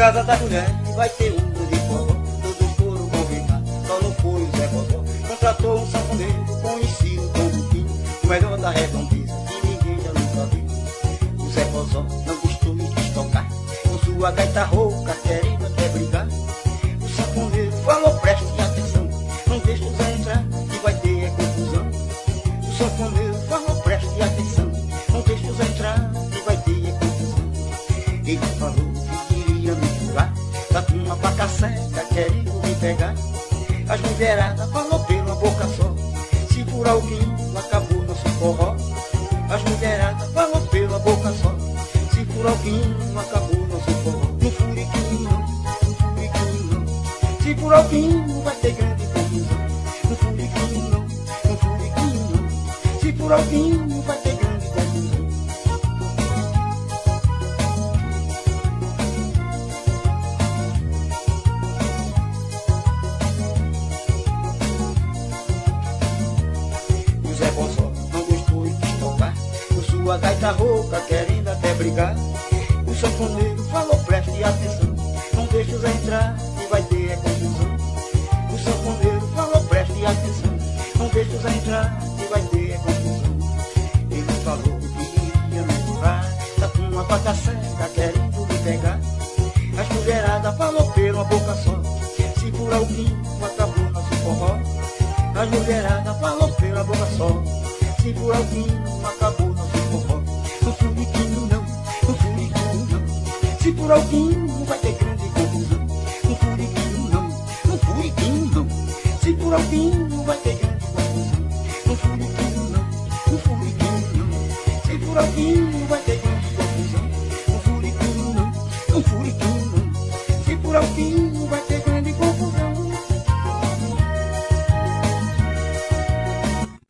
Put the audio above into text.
casa da mulher vai ter um de forró. Todos foram convidados, só não foi o Zé Bozó. Contratou um sanfoneiro conhecido como Quinho, o melhor da redondeza que ninguém já nunca viu. O Zé Bozó não gostou e quis tocar com sua gaita rouca, querendo até brigar. O sanfoneiro falou: preste atenção, não deixe o Zé entrar que vai ter confusão. O sanfoneiro falou: preste atenção, não deixe o Zé entrar que vai ter confusão. Ele falou que queria me furar, tá com uma faca seca querendo me pegar. As mulheradas falou pela boca só: se furar o Quinho, acabou nosso forró. As mulheradas falou pela boca só: se furar o Quinho, acabou nosso forró. No furiquinho não, no furiquinho não, se furar o Quinho vai ter grande confusão. No furiquinho não, no furiquinho não, se furar o Quinho vai ter grande confusão. O Zé Bozó não gostou e quis tocar com sua gaita rouca, querendo até brigar. O sanfoneiro falou: preste atenção, não deixe o Zé entrar e vai ter confusão. O sanfoneiro falou: preste atenção, não deixe o Zé entrar e vai ter confusão. Ele falou que iria me empurrar, tá com uma faca seca querendo me pegar. As mulheradas falou pela boca só: se furar o Quinho, acabou nosso forró. As mulheradas falou pela boca só: se furar o Quinho, acabou nosso forró. No furiquinho não, no furiquinho não, se furar o Quinho vai ter grande confusão. No furiquinho não, no furiquinho não, se furar o Quinho vai ter grande confusão.